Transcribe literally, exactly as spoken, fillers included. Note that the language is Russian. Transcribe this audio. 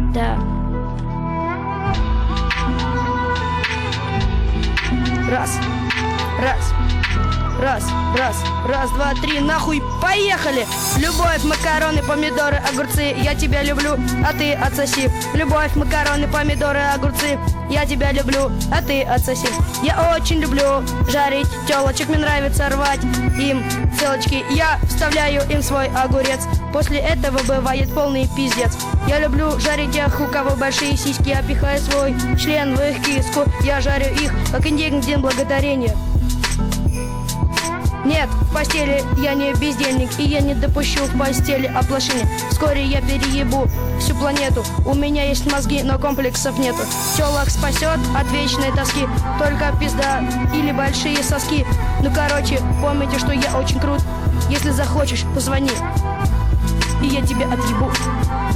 Да. Раз, раз, раз, раз, раз, два, три, нахуй, поехали! Любовь, макароны, помидоры, огурцы, я тебя люблю, а ты отсоси. Любовь, макароны, помидоры, огурцы, я тебя люблю, а ты отсоси. Я очень люблю жарить телочек, мне нравится рвать им целочки. Я вставляю им свой огурец, после этого бывает полный пиздец. Я люблю жарить тех, у кого большие сиськи, я пихаю свой член в их киску. Я жарю их, как индейный день благодарения. Нет, в постели я не бездельник, и я не допущу в постели оплошения. Вскоре я переебу всю планету. У меня есть мозги, но комплексов нету. Телок спасет от вечной тоски только пизда или большие соски. Ну короче, помните, что я очень крут. Если захочешь, позвони, и я тебя отъебу.